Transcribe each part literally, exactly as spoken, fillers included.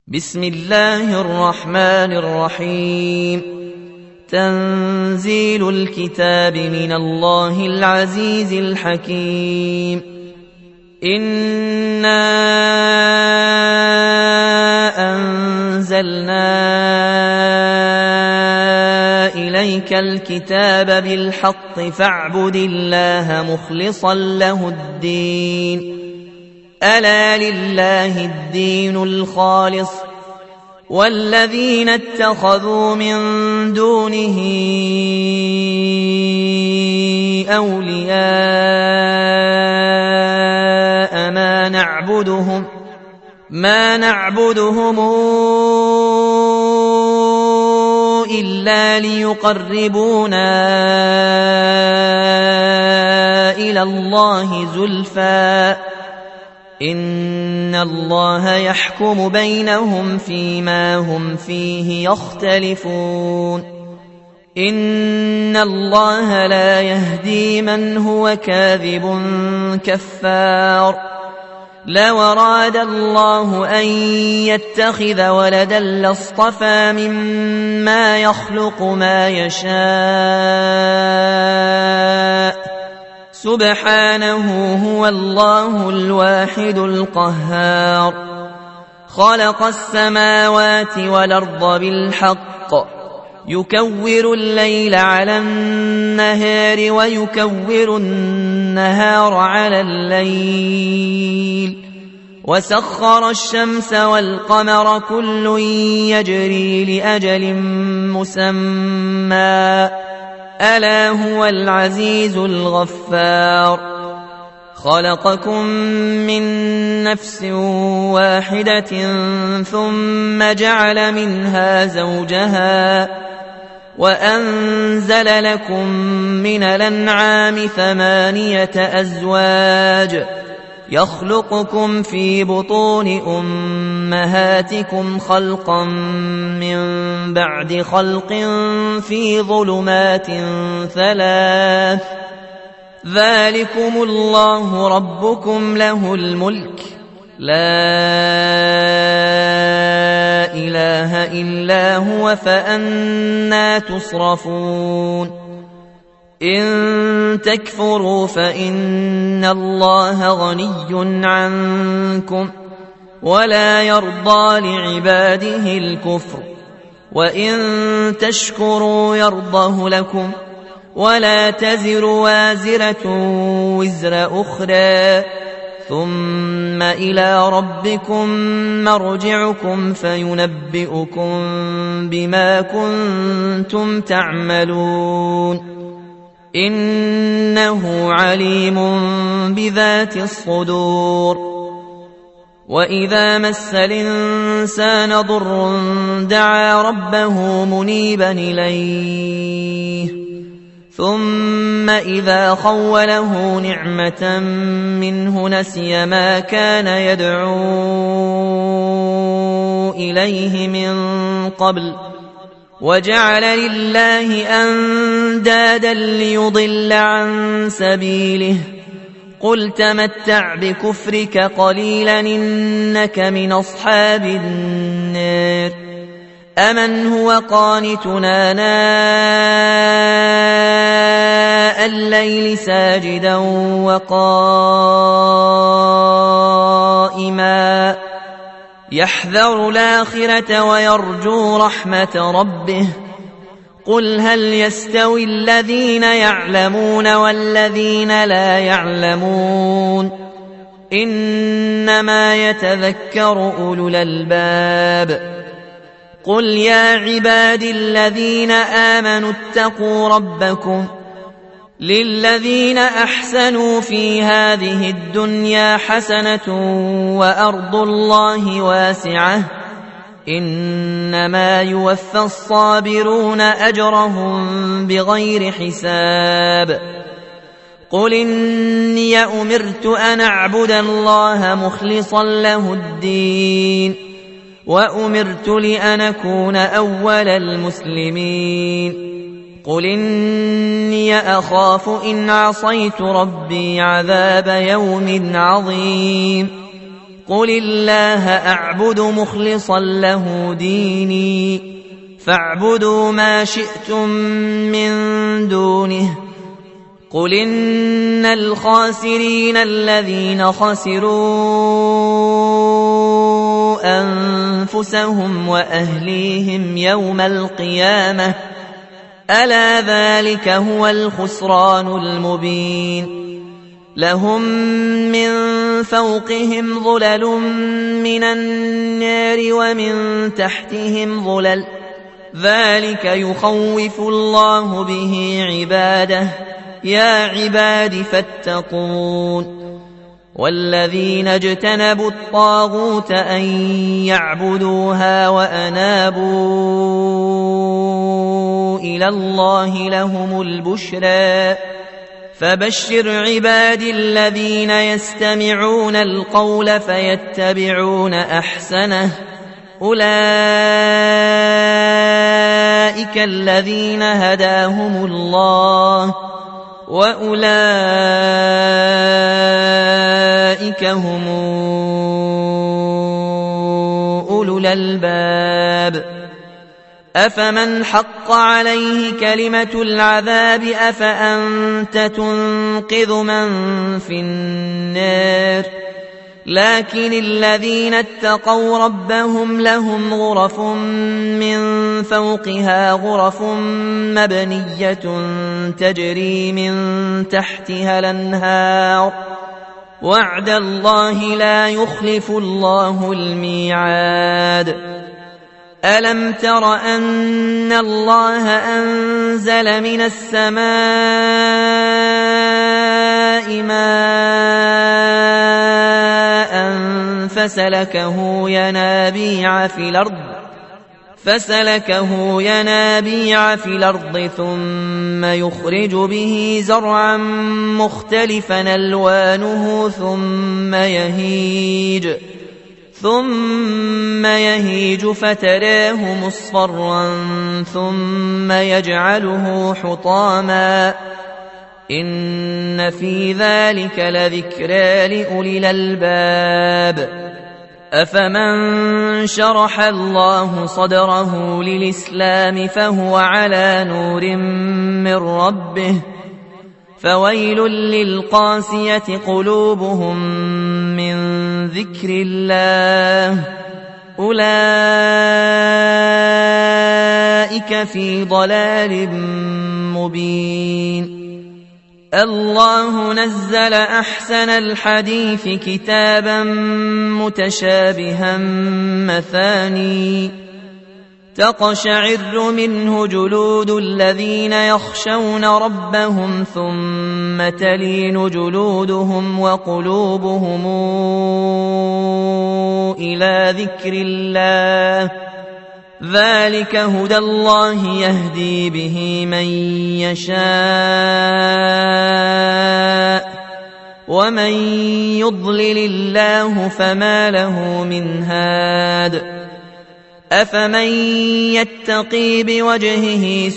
بسم الله الرحمن الرحيم. تنزيل الكتاب من الله العزيز الحكيم. إنا أنزلنا إليك الكتاب بالحق فاعبد الله مخلصا له الدين. ألا لله الدين الخالص والذين اتخذوا من دونه أولياء ما نعبدهم ما نعبدهم إلا ليقربونا إلى الله زلفى إن الله يحكم بينهم فيما هم فيه يختلفون. إن الله لا يهدي من هو كاذب كفار. لو أراد الله أن يتخذ ولدا لاصطفى مما يخلق ما يشاء سبحانه هو الله الواحد القهار. خلق السماوات والأرض بالحق يكور الليل على النهار ويكور النهار على الليل وسخر الشمس والقمر كل يجري لأجل مسمى ألا هو العزيز الغفار. خلقكم من نفس واحدة ثم جعل منها زوجها وأنزل لكم من الأنعام ثمانية أزواج يخلقكم في بطون أمهاتكم خلقا من بعد خلق في ظلمات ثلاث ذلكم الله ربكم له الملك لا إله إلا هو فأنى تصرفون. إن تكفروا فإن الله غني عنكم ولا يرضى لعباده الكفر وإن تشكروا يرضه لكم ولا تزر وازرة وزر أخرى ثم إلى ربكم مرجعكم فينبئكم بما كنتم تعملون. إنه عليم بذات الصدور. وإذا مس الإنسان ضر دعا ربه منيبا إليه ثم إذا خوله نعمة منه نسي ما كان يدعو إليه من قبل وجعل لله أندادا ليضل عن سبيله. قل تمتع بكفرك قليلا إنك من أصحاب النار. أمن هو قانتنا ناء الليل ساجدا وقائما يحذر الآخرة ويرجو رحمة ربه. قل هل يستوي الذين يعلمون والذين لا يعلمون إنما يتذكر أولو الألباب. قل يا عبادي الذين آمنوا اتقوا ربكم للذين أحسنوا في هذه الدنيا حسنة وأرض الله واسعة إنما يوفى الصابرون أجرهم بغير حساب. قل إني أمرت أن أعبد الله مخلصا له الدين وأمرت لأن أكون أول المسلمين. قل إني أخاف إن عصيت ربي عذاب يوم عظيم. قل الله أعبد مخلصا له ديني فاعبدوا ما شئتم من دونه قل إن الخاسرين الذين خسروا أنفسهم وأهليهم يوم القيامة ألا ذلك هو الخسران المبين لهم من فوقهم ظلل من النار ومن تحتهم ظلل ذلك يخوف الله به عباده يا عباد فاتقون والذين اجتنبوا الطاغوت أن يعبدوها وأنابوا إلى الله لهم البشرى فبشر عبادي الذين يستمعون القول فيتبعون أحسنه أولئك الذين هداهم الله وأولئك هم أولو الألباب أفمن حق عليه كلمة العذاب أفأنت تنقذ من في النار لكن الذين اتقوا ربهم لهم غرف من فوقها غرف مبنية تجري من تحتها الأنهار وعد الله لا يخلف الله الميعاد ألم تر أن الله أنزل من السماء ماء فسلكه ينابيع في الأرض فسلكه ينابيع في الأرض ثم يخرج به زرعا مختلفا ألوانه ثم يهيج ثم يهيج فتراه مصفرا ثم يجعله حطاما إن في ذلك لذكرى لأولي الألباب أفمن شرح الله صدره للإسلام فهو على نور من ربه فويل للقاسية قلوبهم من ذكر الله أولئك في ضلال مبين الله نزل أحسن الحديث كتابا متشابها مثاني تقشعر منه جلود الذين يخشون ربهم ثم تلين جلودهم وقلوبهم إلى ذكر الله ذلك هدى الله يهدي به من يشاء ومن يضلل الله فما له من هاد أفمن يتقي بوجهه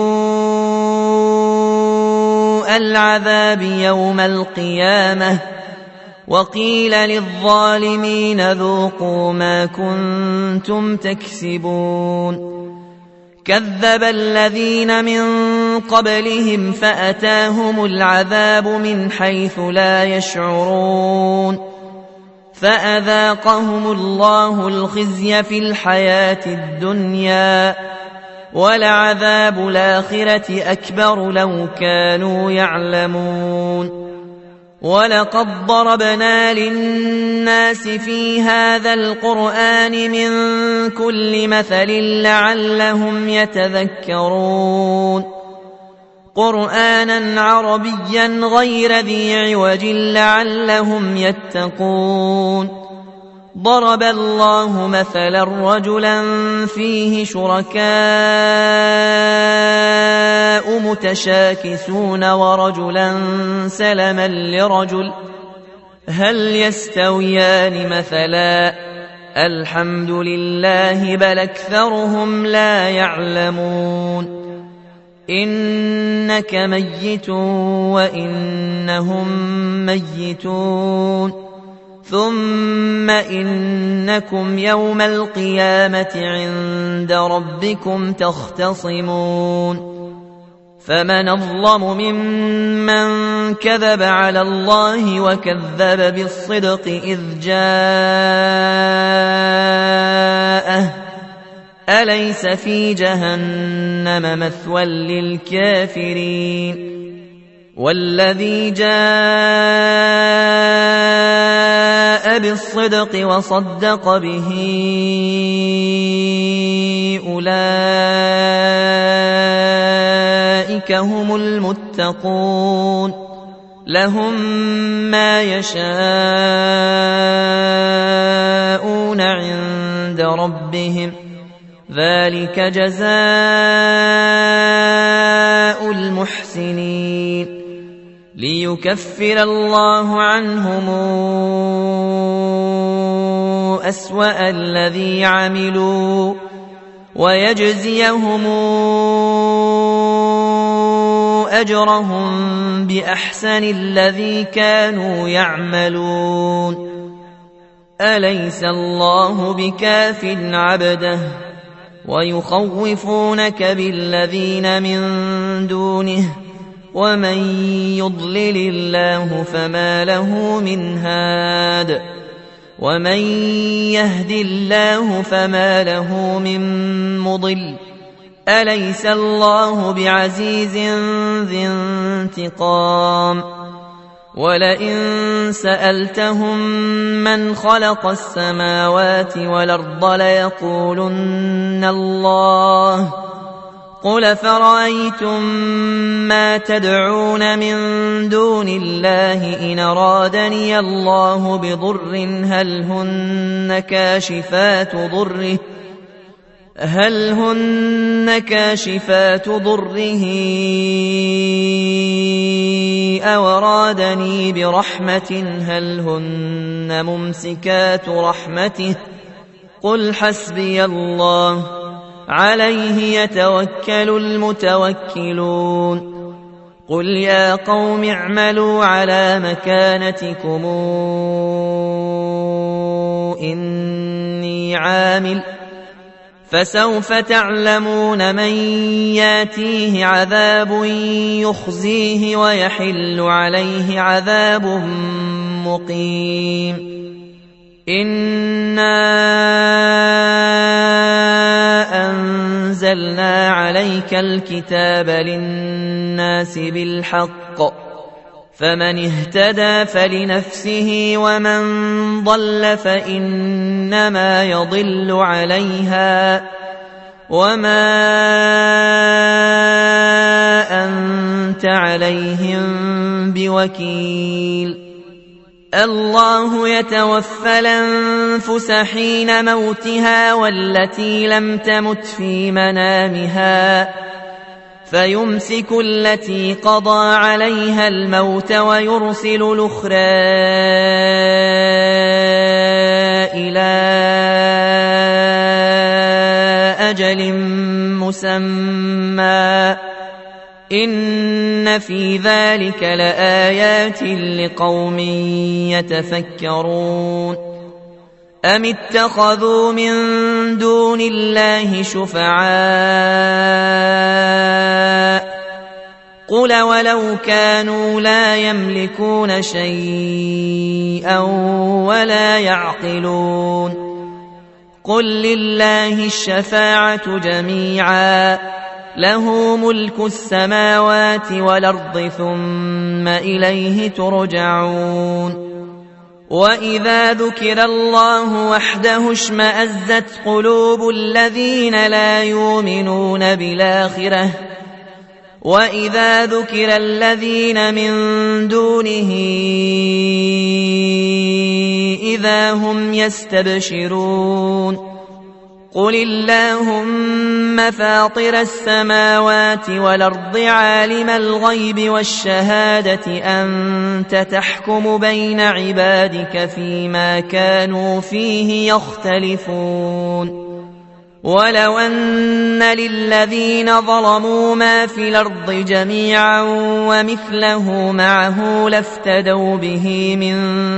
سوء العذاب يوم القيامة وقيل للظالمين ذوقوا ما كنتم تكسبون كذب الذين من قبلهم فأتاهم العذاب من حيث لا يشعرون فأذاقهم الله الخزي في الحياة الدنيا ولعذاب الآخرة أكبر لو كانوا يعلمون ولقد ضربنا للناس في هذا القرآن من كل مثل لعلهم يتذكرون قرآنا عربيا غير ذي عوج لعلهم يتقون ضرب الله مثلا رجلا فيه شركاء متشاكسون ورجلا سلما لرجل هل يستويان مثلا الحمد لله بل أكثرهم لا يعلمون إنك ميت وإنهم ميتون ثم إنكم يوم القيامة عند ربكم تختصمون فمن أظلم ممن كذب على الله وكذب بالصدق إذ جاءه أليس في جهنم مثوى للكافرين والذي جاء بالصدق وصدق به أولئك هم المتقون لهم ما يشاءون عند ربهم ذلك جزاء المحسنين ليكفر الله عنهم أسوأ الذي عملوا ويجزيهم أجرهم بأحسن الذي كانوا يعملون أليس الله بكاف عبده ويخوفونك بالذين من دونه ومن يضلل الله فما له من هاد ومن يهد الله فما له من مضل أليس الله بعزيز ذي انتقام ولئن سألتهم من خلق السماوات والأرض ليقولن الله قل فرأيتم ما تدعون من دون الله إن أرادني الله بضر هل هن كاشفات ضره هل هن كاشفات ضره أو أرادني برحمة هل هن ممسكات رحمته قل حسبي الله عليه يتوكل المتوكلون قل يا قوم اعملوا على مكانتكم إني عامل فسوف تعلمون من ياتيه عذاب يخزيه ويحل عليه عذاب مقيم إنا أنزلنا عليك الكتاب للناس بالحق فمن اهتدى فلنفسه ومن ضل فإنما يضل عليها وما أنت عليهم بوكيل الله يتوفى الأنفس حين موتها والتي لم تمت في منامها فيمسك التي قضى عليها الموت ويرسل الأخرى إلى أجل مسمى إن في ذلك لآيات لقوم يتفكرون أم اتخذوا من دون الله شفعاء قل ولو كانوا لا يملكون شيئا ولا يعقلون قل لله الشفاعة جميعا له ملك السماوات والأرض ثم إليه ترجعون وإذا ذكر الله وحده اشمأزت قلوب الذين لا يؤمنون بالآخرة وإذا ذكر الذين من دونه إذا هم يستبشرون قل اللهم فاطر السماوات والأرض عالم الغيب والشهادة أنت تحكم بين عبادك فيما كانوا فيه يختلفون ولو أن للذين ظلموا ما في الأرض جميعا ومثله معه لافتدوا به من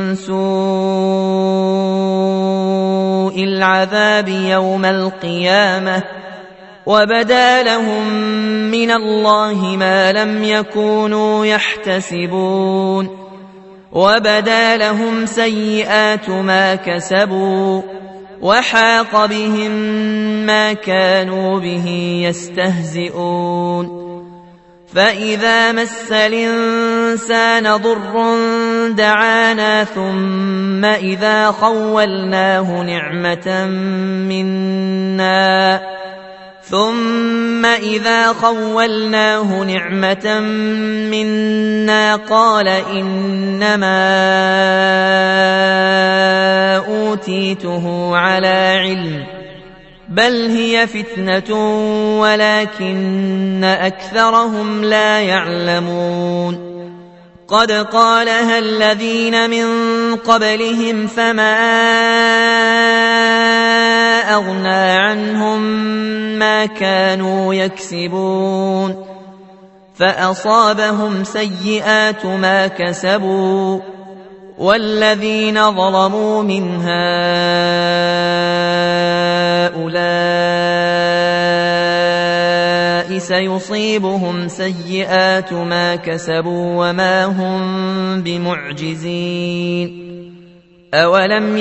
سوء العذاب يوم القيامة وبدا لهم من الله ما لم يكونوا يحتسبون وبدا لهم سيئات ما كسبوا وحاق بهم ما كانوا به يستهزئون فإذا مس الإنسان ضر دعانا ثم إذا خولناه نعمة منا ثم إذا خولناه نعمة منا قال إنما أوتيته على علم بل هي فتنة ولكن أكثرهم لا يعلمون قد قالها الذين من قبلهم فما أغنى عنهم ما كانوا يكسبون فأصابهم سيئات ما كسبوا والذين ظلموا من هؤلاء سيصيبهم سيئات ما كسبوا وما هم بمعجزين أولم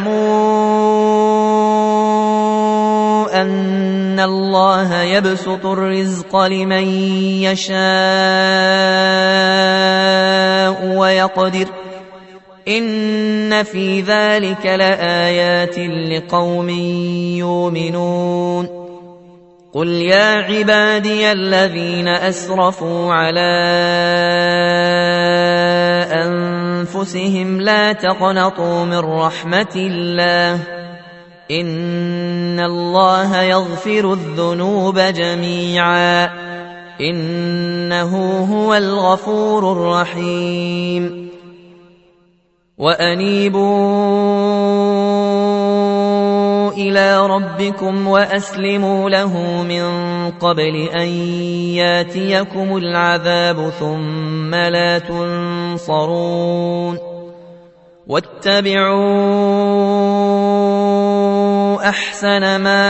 يعلموا أن الله يبسط الرزق لمن يشاء ويقدر إن في ذلك لآيات لقوم يؤمنون قل يا عبادي الذين أسرفوا على أنفسهم لا تقنطوا من رحمة الله إن الله يغفر الذنوب جميعا إنه هو الغفور الرحيم وأنيبوا إلى ربكم وأسلموا له من قبل أن ياتيكم العذاب ثم لا تنصرون واتبعوا أحسن ما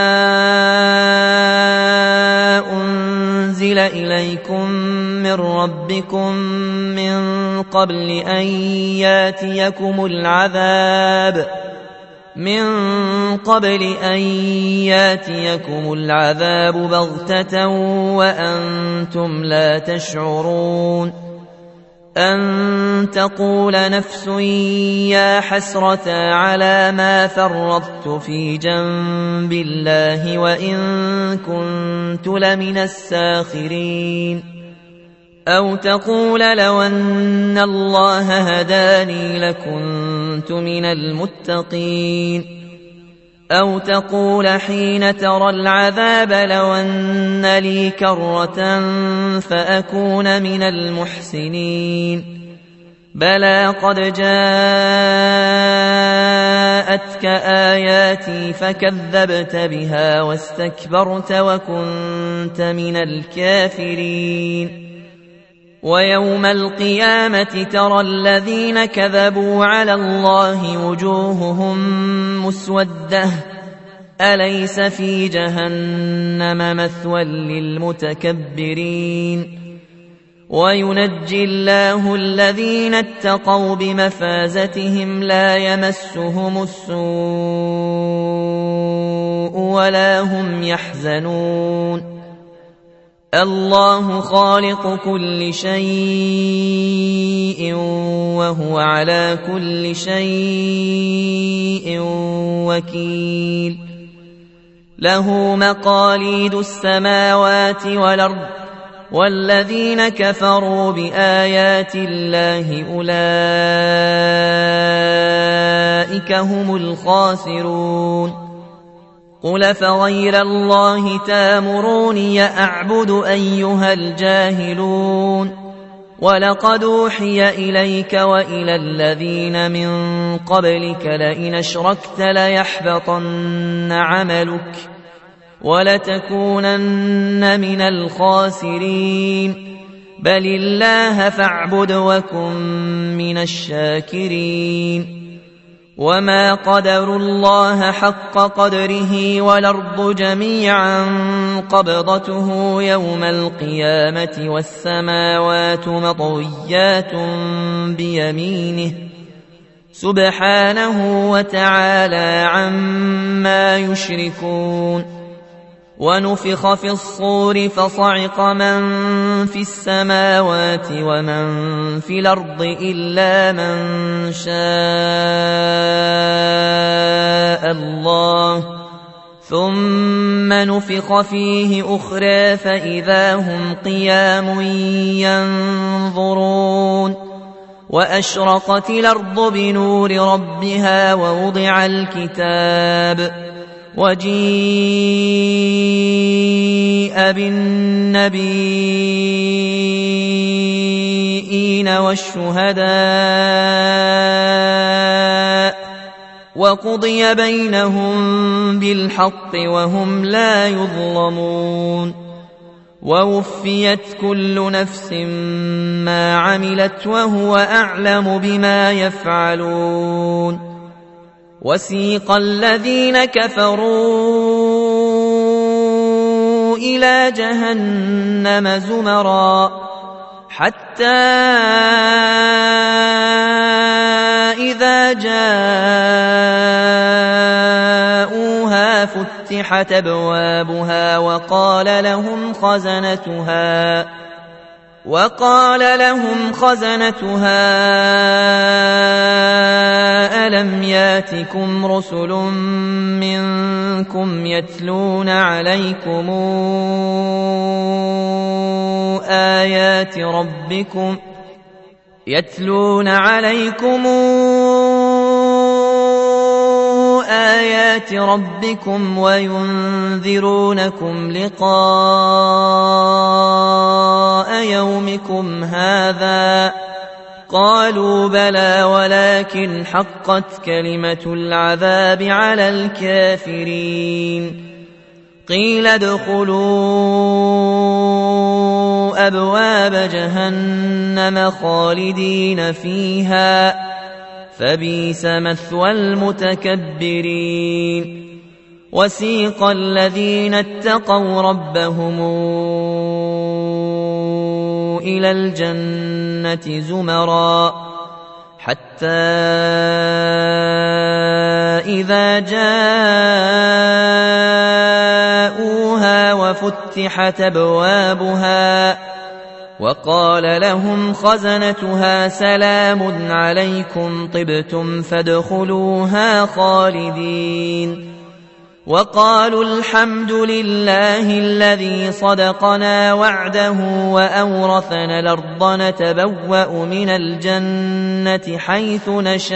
أنزل إليكم من ربكم من قبل أن ياتيكم العذاب من قبل أن ياتيكم العذاب بغتة وأنتم لا تشعرون أن تقول نفس يا حسرة على ما فرطت في جنب الله وإن كنت لمن الساخرين أو تقول لو أن الله هداني لكنت من المتقين أو تقول حين ترى العذاب لو أن لي كرة فأكون من المحسنين بلى قد جاءتك آياتي فكذبت بها واستكبرت وكنت من الكافرين ويوم القيامة ترى الذين كذبوا على الله وجوههم مسودة أليس في جهنم مثوى للمتكبرين وينجي الله الذين اتقوا بمفازتهم لا يمسهم السوء ولا هم يحزنون الله خالق كل شيء وهو على كل شيء وكيل له مقاليد السماوات والأرض والذين كفروا بآيات الله أولئك هم الخاسرون قل فغير الله تامروني أعبد أيها الجاهلون ولقد أوحي إليك وإلى الذين من قبلك لئن أشركت ليحبطن عملك ولتكونن من الخاسرين بل الله فاعبد وكن من الشاكرين وما قدروا الله حق قدره والأرض جميعا قبضته يوم القيامة والسماوات مطويات بيمينه سبحانه وتعالى عما يشركون ونفخ في الصور فصعق من في السماوات ومن في الأرض إلا من شاء الله ثم نفخ فيه أخرى فإذا هم قيام ينظرون وأشرقت الأرض بنور ربها ووضع الكتاب وجيء بالنبيين والشهداء وقضي بينهم بالحق وهم لا يظلمون ووفيت كل نفس ما عملت وهو أعلم بما يفعلون وسيق الذين كفروا إلى جهنم زمرا حتى إذا جاءوها فتحت أبوابها وقال لهم خزنتها وقال لهم خزنتها ألم ياتكم رسل منكم يتلون عليكم آيات ربكم يتلون عليكم آيات ربكم وينذرونكم لقاء يومكم هذا قالوا بلى ولكن حقت كلمة العذاب على الكافرين قيل ادخلوا أبواب جهنم خالدين فيها فبئس مثوى المتكبرين وسيق الذين اتقوا ربهم إلى الجنة زمرا حتى إذا جاءوها وفتحت أبوابها وقال لهم خزنتها سلام عليكم طبتم فادخلوها خالدين وقالوا الحمد لله الذي صدقنا وعده وأورثنا الأرض نتبوأ من الجنة حيث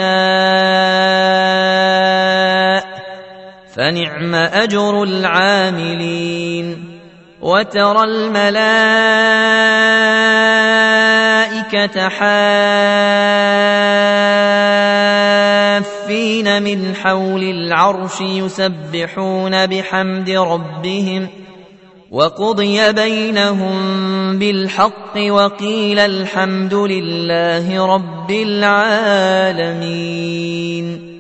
نشاء فنعم أجر العاملين وترى الملائكة حافين من حول العرش يسبحون بحمد ربهم وقضي بينهم بالحق وقيل الحمد لله رب العالمين.